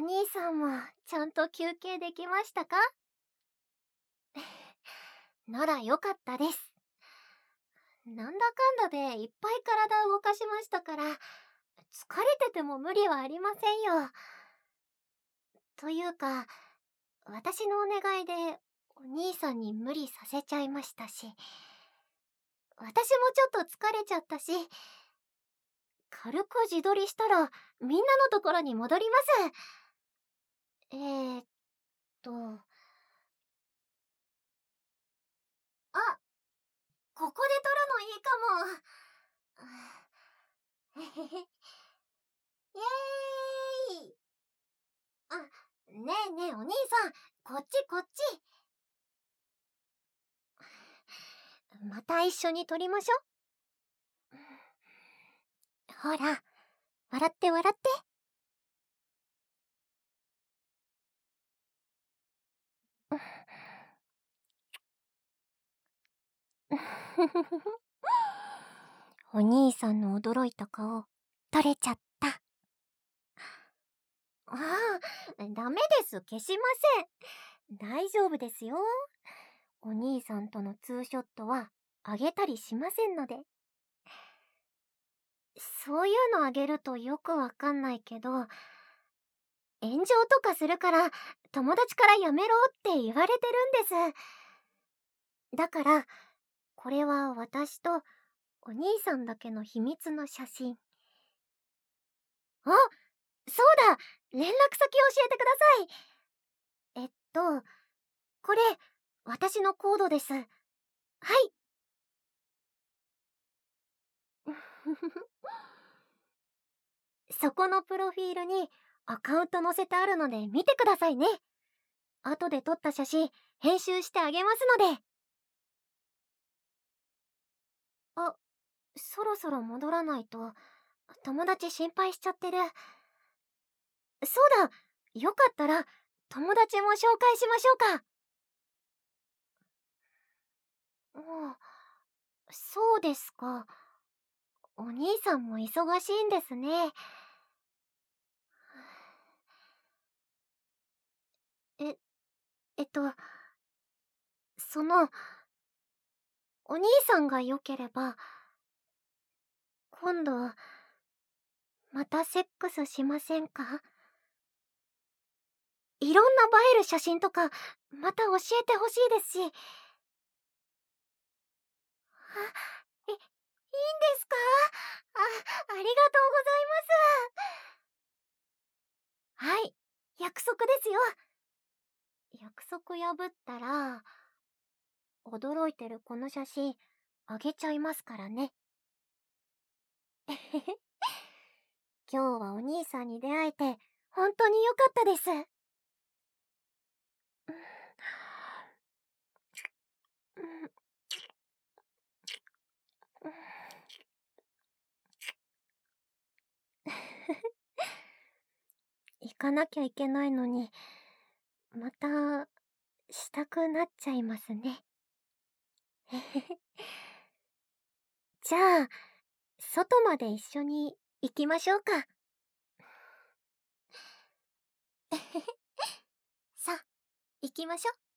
兄さんもちゃんと休憩できましたか？ならよかったです。なんだかんだでいっぱい体を動かしましたから、疲れてても無理はありませんよ。というか、私のお願いでお兄さんに無理させちゃいましたし、私もちょっと疲れちゃったし、軽く自撮りしたらみんなのところに戻ります。えーっと、あ、ここで撮るのいいかも。へへへ。イエーイ。あ、ねえねえお兄さん、こっちこっち。また一緒に撮りましょ。ほら、笑って笑って。お兄さんの驚いた顔、撮れちゃった。ああ、ダメです。消しません。大丈夫ですよ。お兄さんとのツーショットはあげたりしませんので。そういうのあげるとよくわかんないけど、炎上とかするから友達からやめろって言われてるんです。だから、これは私とお兄さんだけの秘密の写真。あ、そうだ、連絡先教えてください。これ、私のコードです。はい。そこのプロフィールにアカウント載せてあるので見てくださいね。後で撮った写真編集してあげますので。あ、そろそろ戻らないと友達心配しちゃってる。そうだ、よかったら友達も紹介しましょうか。うん、そうですか。お兄さんも忙しいんですね。え、えっと、その、お兄さんが良ければ、今度、またセックスしませんか？いろんな映える写真とか、また教えてほしいですし。いいんですか？ありがとうございます。はい、約束ですよ。約束破ったら、驚いてるこの写真、あげちゃいますからね。今日はお兄さんに出会えて、本当に良かったです。行かなきゃいけないのに、また、したくなっちゃいますね。じゃあ、外まで一緒に行きましょうか。さあ、行きましょう。